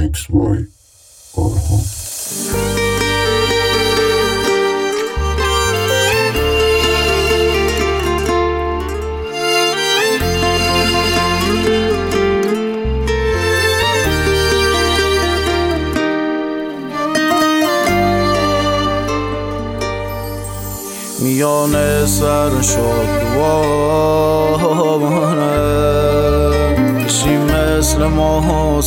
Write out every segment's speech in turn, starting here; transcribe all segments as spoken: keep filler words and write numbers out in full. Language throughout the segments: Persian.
Mixed by Arhan. میانه سر شد دواره بشی مثل ماه و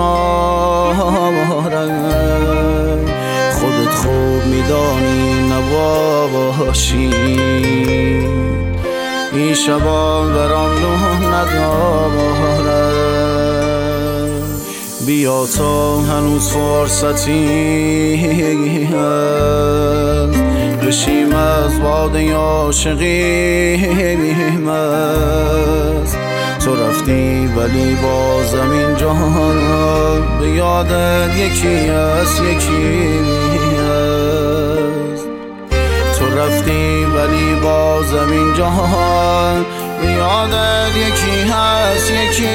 ستاره خودت خوب میدانی نباشی این شبا برام نه نداره بیا تا هنوز فرصتی هست بشیم از باده عاشقیم است تو رفتی ولی بازم این جهان به یادت یکی است یکی است تو رفتی ولی بازم این جهان به یادت یکی هست یکی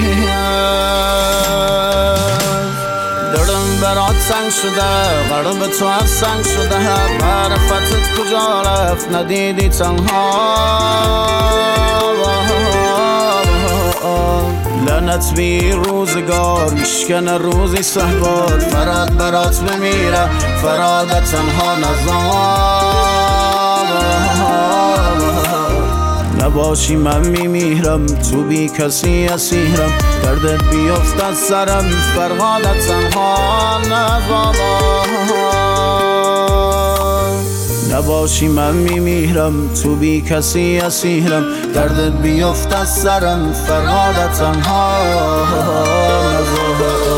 است دلم برات سنگ شده قلب تو از سنگ شده معرفتت کجا رفت ندیدی تنها لعنت بی روزگار میشکنه روزی سهوار فراد برات بمیره فرادت تنها نزار نباشی من میمیرم تو بی کسی اسیرم دردت بیفت از سرم فرهادت تنها نزار نباشی من میمیرم تو بی کسی اسیرم دردت بیفت از سرم فرهادت تنها نزار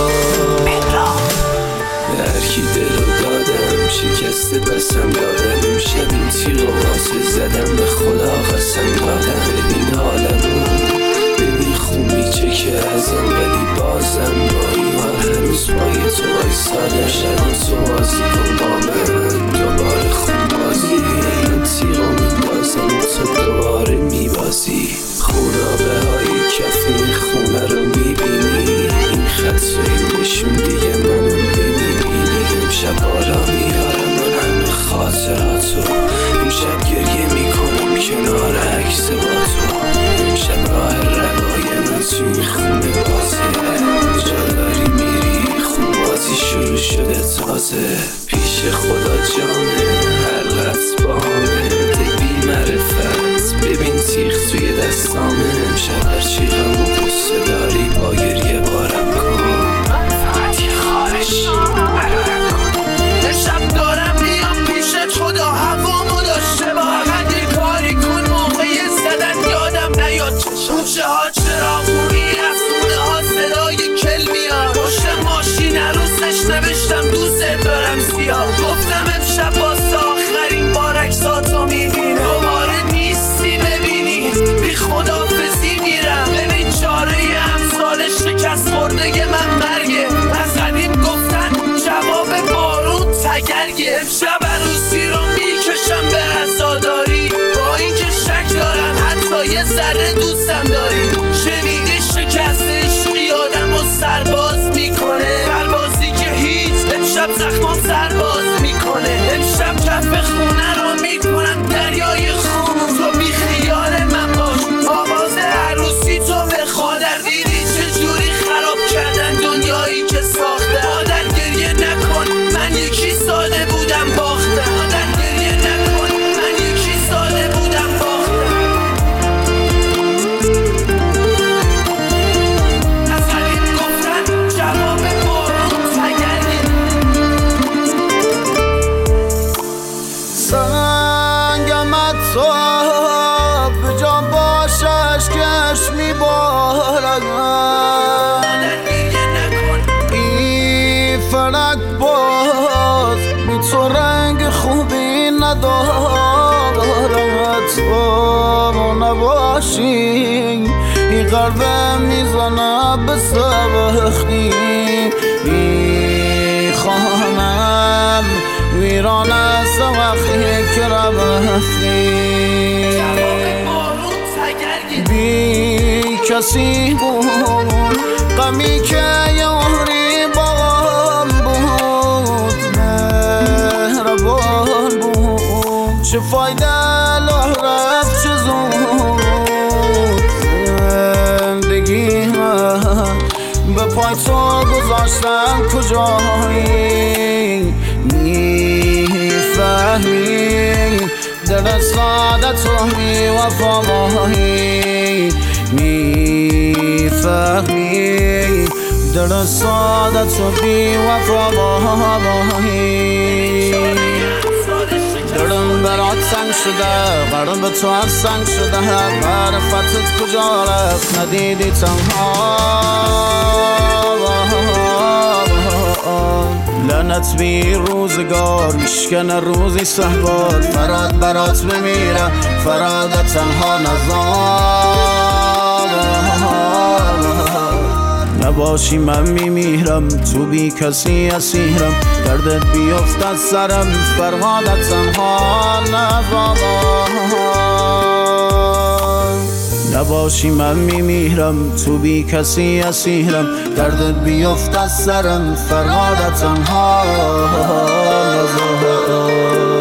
به هرکی دلو دادم شکسته بسم یادم شب این تیغ و واسه زدم به خدا قسم دادم ببین حالمو ببین خون میچکه ازم ولی بازم با ایمان هنوز پای تو وایسادم شب تو بازی کن با من دوباره خون بازی این تیغ و میندازم تو دوباره میبازی خونابه های کف این خونه رو میبینی این خط و این نشون دیگه منو میبینی امشب بالا میارم من همه خاطراتو امشب گریه میکنم کنار عکس با تو امشب راه روای من تو این خونه بازه جا داری میری خون بازی شروع شده تازه پیش خدا جانه هر لحظ بامه بی معرفت ببین تیغ توی دستامه امشب هرچی غم و قصه داری با گریه بارم کن فقط یه خواهش برارم کن امشب دارم میام پیشت خدا هوامو داشته با فقط یه کاری کن موقع زدن یادم نیاد موچه ها چراغونی از خونه ها صدای کل میاد پشت ماشین عروسش نوشتم دوست دارم سیاه گفتم امشب واسه آخرین بار عکساتو میبینم دوباره نیستی ببینی بی خدافزی میرم ببین چاره امثال شکست خوردگی من مرگه از قدیم گفتن جواب بارون تگرگه امشب عروسی رو میکشم به عزاداری با اینکه شک دارم حتی یه ذره دوستم داری شنیدی شکست عشقی آدم و سرباز میکنه سربازی که هیچ امشب زخمام سرباز میکنه امشب کف خونه رو میکنم دریای خون تو بی خیال من باش آواز عروسی تو به خادر دیدی چجوری خراب کردن دنیایی که ساخته مادر گریه نکن من یکی ساده بودم باختم مادر گریه نکن من یکی ساده بودم باختم از قدیم گفتن جواب بارون تگرگه سنگم تو به جان باشش کش میبارد این فلک باز بی تو رنگ خوبی ندارد تو نباشی این قلبم میزنه به سبختی این خانم ویران است وقتی که رفتی بی کسی بود غمی که یاری با فایده له رفت چه زود زندگی من به پای تو گذاشتم کجایی میفهمی دل ساده تو بی وفا ماهی میفهمی دل ساده تو بی وفا ماهی دلم برات سنگ شده قلب تو از سنگ شده معرفتت کجا رفت ندیدی تنها لعنت بی روزگار میشکنه روزی سهوار فراد برات بمیرم فراد تنها نزار نباشی من میمیرم تو بی کسی اسیرم دردت بیفت از سرم فرهادت تنها نزار نباشی من میمیرم تو بی کسی اسیرم دردت بیفت از سرم فرهادت تنها نزار